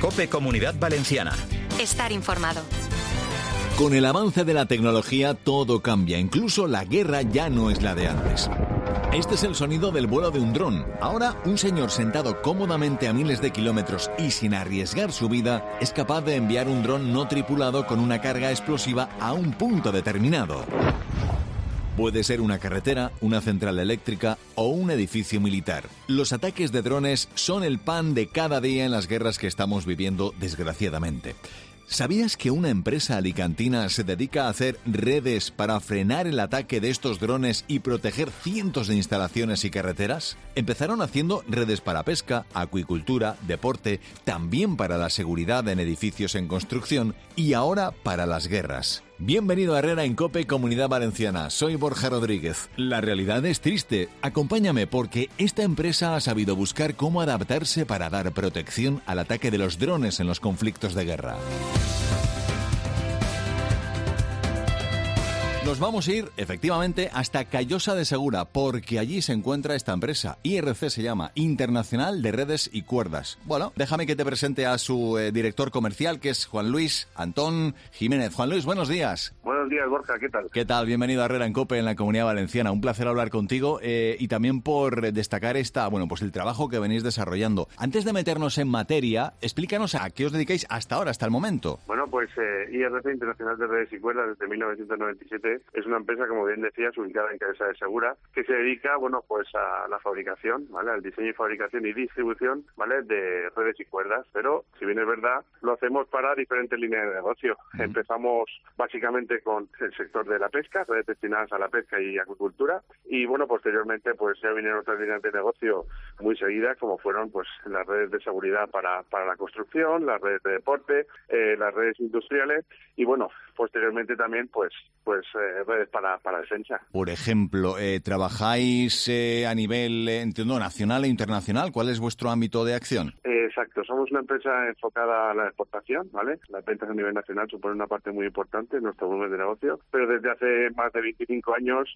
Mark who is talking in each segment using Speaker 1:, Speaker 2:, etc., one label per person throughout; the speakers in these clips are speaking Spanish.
Speaker 1: COPE Comunidad Valenciana.
Speaker 2: Estar informado.
Speaker 3: Con el avance de la tecnología todo cambia, incluso la guerra ya no es la de antes. Este es el sonido del vuelo de un dron. Ahora, un señor sentado cómodamente a miles de kilómetros y sin arriesgar su vida es capaz de enviar un dron no tripulado con una carga explosiva a un punto determinado. Puede ser una carretera, una central eléctrica o un edificio militar. Los ataques de drones son el pan de cada día en las guerras que estamos viviendo, desgraciadamente. ¿Sabías que una empresa alicantina se dedica a hacer redes para frenar el ataque de estos drones y proteger cientos de instalaciones y carreteras? Empezaron haciendo redes para pesca, acuicultura, deporte, también para la seguridad en edificios en construcción y ahora para las guerras. Bienvenido a Herrera en COPE Comunidad Valenciana. Soy Borja Rodríguez. La realidad es triste. Acompáñame porque esta empresa ha sabido buscar cómo adaptarse para dar protección al ataque de los drones en los conflictos de guerra. Nos vamos a ir, efectivamente, hasta Callosa de Segura, porque allí se encuentra esta empresa. IRC se llama, Internacional de Redes y Cuerdas. Bueno, déjame que te presente a su director comercial, que es Juan Luis Antón Jiménez. Juan Luis, buenos días.
Speaker 4: Buenos días, Borja, ¿qué tal?
Speaker 3: ¿Qué tal? Bienvenido a Herrera en COPE en la Comunidad Valenciana. Un placer hablar contigo y también por destacar el trabajo que venís desarrollando. Antes de meternos en materia, explícanos a qué os dedicáis hasta ahora, hasta el momento.
Speaker 4: Bueno, pues IRC, Internacional de Redes y Cuerdas, desde 1997, es una empresa, como bien decías, ubicada en Callosa de Segura, que se dedica, pues a la fabricación, ¿vale? Al diseño y fabricación y distribución, ¿vale? De redes y cuerdas. Pero, si bien es verdad, lo hacemos para diferentes líneas de negocio. Empezamos básicamente con el sector de la pesca, redes destinadas a la pesca y acuicultura. Y, posteriormente, pues ya vinieron otras líneas de negocio muy seguidas, como fueron, pues, las redes de seguridad para la construcción, las redes de deporte, las redes industriales y, posteriormente también, redes para defensa.
Speaker 3: Por ejemplo, ¿trabajáis a nivel, entiendo, nacional e internacional? ¿Cuál es vuestro ámbito de acción?
Speaker 4: Exacto, somos una empresa enfocada a la exportación, ¿vale? Las ventas a nivel nacional suponen una parte muy importante en nuestro volumen de negocio, pero desde hace más de 25 años,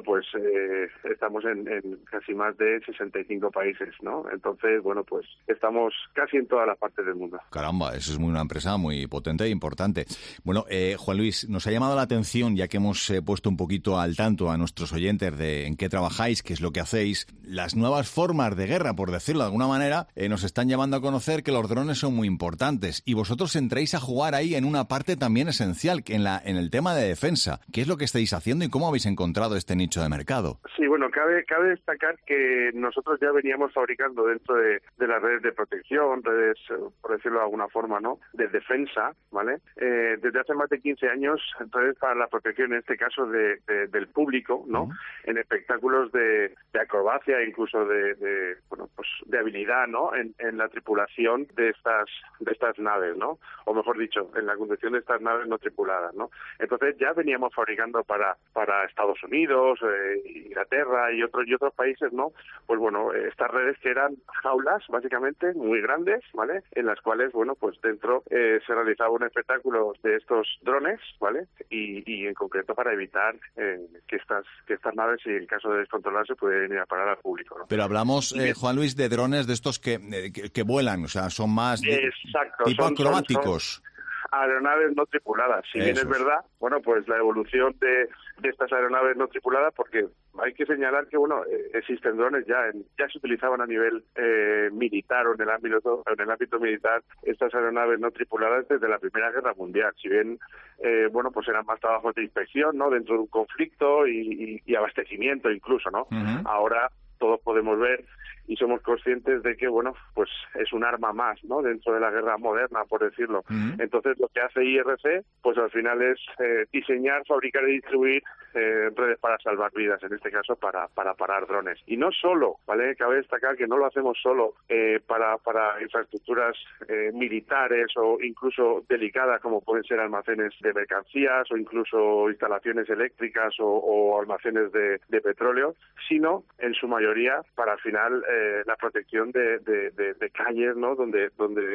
Speaker 4: estamos en casi más de 65 países, ¿no? Entonces, estamos casi en todas las partes del mundo.
Speaker 3: Caramba, eso es una empresa muy potente e importante. Bueno, Juan Luis, nos ha llamado la atención, ya que hemos puesto un poquito al tanto a nuestros oyentes de en qué trabajáis, qué es lo que hacéis, las nuevas formas de guerra, por decirlo de alguna manera, nos están llevando a conocer que los drones son muy importantes y vosotros entráis a jugar ahí en una parte también esencial, en el tema de defensa. ¿Qué es lo que estáis haciendo y cómo habéis encontrado este nicho de mercado?
Speaker 4: Sí, cabe destacar que nosotros ya veníamos fabricando dentro de las redes de protección, redes, por decirlo de alguna forma, ¿no?, de defensa, ¿vale? Desde hace más de 15 años, redes para la protección, en este caso del público, ¿no? En espectáculos de acrobacia, incluso de habilidad, ¿no? En la tripulación de estas naves, ¿no? O mejor dicho, en la conducción de estas naves no tripuladas, ¿no? Entonces ya veníamos fabricando para Estados Unidos, Inglaterra y otros países, ¿no? Estas redes que eran jaulas, básicamente, muy grandes, ¿vale? En las cuales, dentro se realizaba un espectáculo de estos drones, ¿vale? Y en concreto para evitar que estas naves, si en caso de descontrolarse, pudieran ir a parar al público, ¿no?
Speaker 3: Pero hablamos, Juan Luis, de drones de estos que vuelan, o sea, son más tipo acrobáticos.
Speaker 4: Aeronaves no tripuladas. Si bien es verdad, la evolución de estas aeronaves no tripuladas, porque hay que señalar que existen drones ya se utilizaban a nivel militar o en el ámbito militar estas aeronaves no tripuladas desde la Primera Guerra Mundial. Si bien eran más trabajos de inspección, ¿no?, dentro de un conflicto y abastecimiento incluso, ¿no? Ahora todos podemos ver y somos conscientes de que, es un arma más, ¿no?, dentro de la guerra moderna, por decirlo. Entonces, lo que hace IRC, al final es diseñar, fabricar y distribuir redes para salvar vidas, en este caso para parar drones. Y no solo, ¿vale? Cabe destacar que no lo hacemos solo para infraestructuras militares o incluso delicadas, como pueden ser almacenes de mercancías o incluso instalaciones eléctricas o almacenes de petróleo, sino, en su mayoría, para al final la protección de calles, ¿no?, donde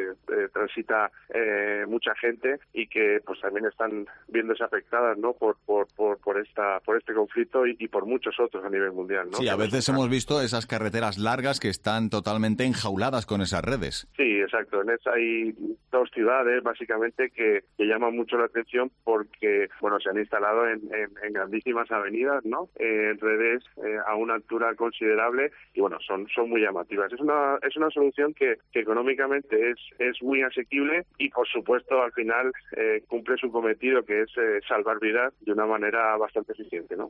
Speaker 4: transita mucha gente y que también están viéndose afectadas, ¿no?, por esta este conflicto y por muchos otros a nivel mundial, ¿no?
Speaker 3: Sí, a veces hemos visto esas carreteras largas que están totalmente enjauladas con esas redes.
Speaker 4: Sí, exacto. En esa hay 2 ciudades básicamente que llaman mucho la atención porque, bueno, se han instalado en grandísimas avenidas, ¿no? En redes a una altura considerable y, bueno, son muy llamativas. Es una solución que económicamente es muy asequible y, por supuesto, al final cumple su cometido, que es salvar vidas de una manera bastante eficiente, ¿no?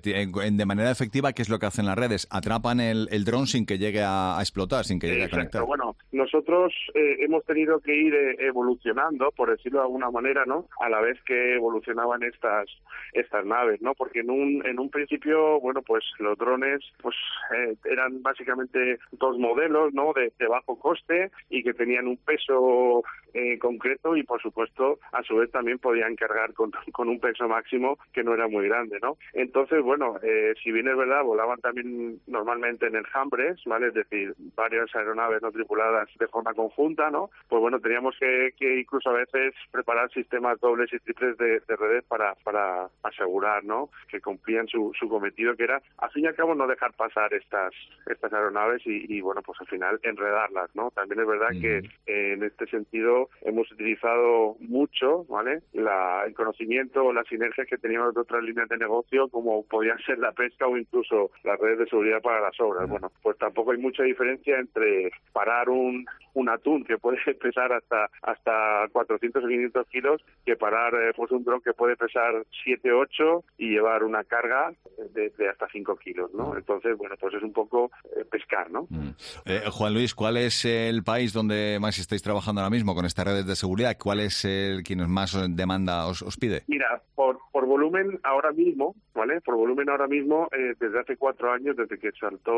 Speaker 3: De manera efectiva, ¿qué es lo que hacen las redes? Atrapan el dron sin que llegue a explotar, sin que llegue a conectar.
Speaker 4: Bueno, nosotros hemos tenido que ir evolucionando, por decirlo de alguna manera, ¿no? A la vez que evolucionaban estas naves, ¿no? Porque en un principio, bueno, pues los drones pues eran básicamente 2 modelos, ¿no? De bajo coste y que tenían un peso concreto y, por supuesto, a su vez también podían cargar con un peso máximo que no era muy grande, ¿no? Entonces, bueno, si bien es verdad, volaban también normalmente en enjambres, ¿vale? Es decir, varias aeronaves no tripuladas de forma conjunta, ¿no? Pues bueno, teníamos que incluso a veces preparar sistemas dobles y triples de redes para asegurar, ¿no? Que cumplían su cometido, que era, al fin y al cabo, no dejar pasar estas aeronaves y bueno, pues al final enredarlas, ¿no? También es verdad que en este sentido hemos utilizado mucho, ¿vale? El conocimiento o las sinergias que teníamos de otras líneas de negocio, como podían ser la pesca o incluso las redes de seguridad para las obras. Bueno, pues tampoco hay mucha diferencia entre parar un atún que puede pesar hasta 400 o 500 kilos que parar pues un dron que puede pesar 7, 8 y llevar una carga de hasta 5 kilos, ¿no? Entonces, bueno, pues es un poco pescar, ¿no?
Speaker 3: Juan Luis, ¿cuál es el país donde más estáis trabajando ahora mismo con estas redes de seguridad? ¿Cuál es quien más demanda os pide?
Speaker 4: Mira, por volumen ahora mismo, ¿vale? Por volumen ahora mismo, desde hace 4 años, desde que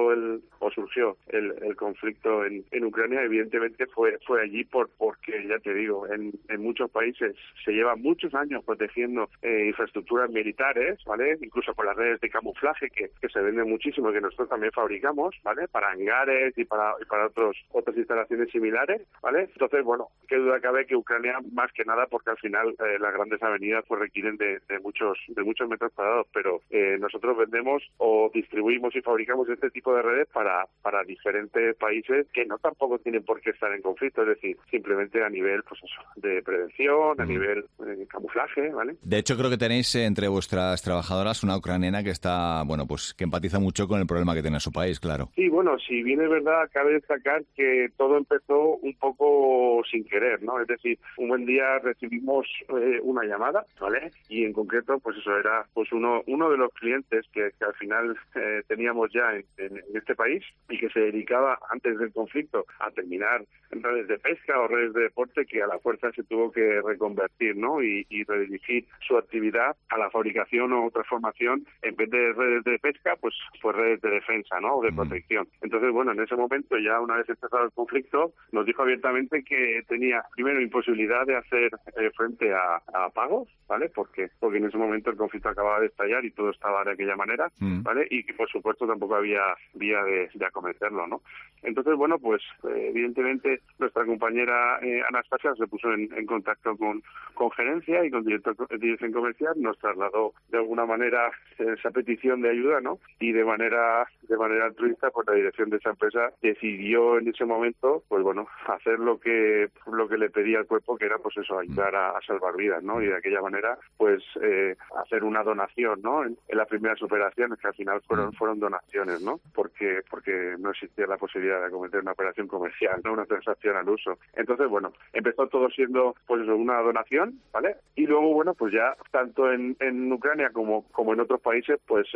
Speaker 4: surgió el conflicto en Ucrania, evidentemente fue allí porque, ya te digo, en muchos países se lleva muchos años protegiendo infraestructuras militares, ¿vale? Incluso con las redes de camuflaje que se venden muchísimo y que nosotros también fabricamos, ¿vale? Para hangares y para otras instalaciones similares, ¿vale? Entonces, bueno, qué duda cabe que Ucrania, más que nada, porque al final las grandes avenidas pues requieren de muchos metros cuadrados, pero nosotros vendemos o distribuimos y fabricamos este tipo de redes para diferentes países que no tampoco tienen por qué estar en conflicto, es decir, simplemente a nivel pues eso, de prevención, a nivel de camuflaje, ¿vale?
Speaker 3: De hecho, creo que tenéis entre vuestras trabajadoras una ucraniana que está, bueno, pues que empatiza mucho con el problema que tiene su país, claro.
Speaker 4: Sí, bueno, si bien es verdad, cabe destacar que todo empezó un poco sin querer, ¿no? Es decir, un buen día recibimos una llamada, ¿vale? Y en concreto, pues eso era pues uno de los clientes que al final teníamos ya en este país y que se dedicaba antes del conflicto a terminar en redes de pesca o redes de deporte, que a la fuerza se tuvo que reconvertir, ¿no? Y redirigir su actividad a la fabricación o transformación, en vez de redes de pesca, pues redes de defensa, ¿no? O de protección. Entonces, bueno, en ese momento, ya una vez empezado el conflicto, nos dijo abiertamente que tenía, primero, imposibilidad de hacer frente a pagos, ¿vale? Porque en ese momento el conflicto acababa de estallar y todo estaba de aquella manera, ¿vale? Y que, por supuesto, tampoco había vía de acometerlo, ¿no? Entonces, bueno, pues evidentemente nuestra compañera Anastasia se puso en contacto con gerencia y con dirección comercial, nos trasladó de alguna manera esa petición de ayuda, ¿no? Y de manera altruista, pues la dirección de esa empresa decidió en ese momento, pues bueno, hacer lo que le pedía al cuerpo, que era pues eso, ayudar a salvar vidas, ¿no? Y de aquella manera, pues hacer una donación, ¿no? En las primeras operaciones, que al final fueron donaciones, ¿no? Porque no existía la posibilidad de acometer una operación comercial, ¿no? Una transacción al uso. Entonces, bueno, empezó todo siendo pues eso, una donación, ¿vale? Y luego, bueno, pues ya tanto en Ucrania como en otros países, pues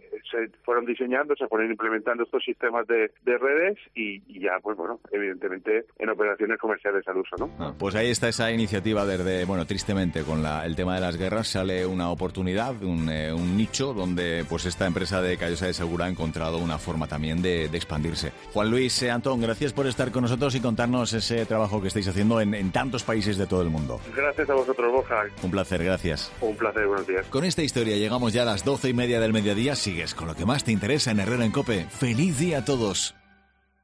Speaker 4: se fueron diseñando, se fueron implementando estos sistemas de redes y ya, pues bueno, evidentemente en operaciones comerciales al uso, ¿no?
Speaker 3: Pues ahí está esa iniciativa desde, bueno, tristemente con el tema de las guerras sale una oportunidad, un nicho donde pues esta empresa de Callosa de Segura ha encontrado una forma también de expandirse. Juan Luis, Antón, gracias por estar con nosotros y contarnos ese trabajo que estáis haciendo en tantos países de todo el mundo.
Speaker 4: Gracias a vosotros, Borja.
Speaker 3: Un placer, gracias.
Speaker 4: Un placer, buenos días.
Speaker 3: Con esta historia llegamos ya a las 12:30 del mediodía. Sigues con lo que más te interesa en Herrera en COPE. ¡Feliz día a todos!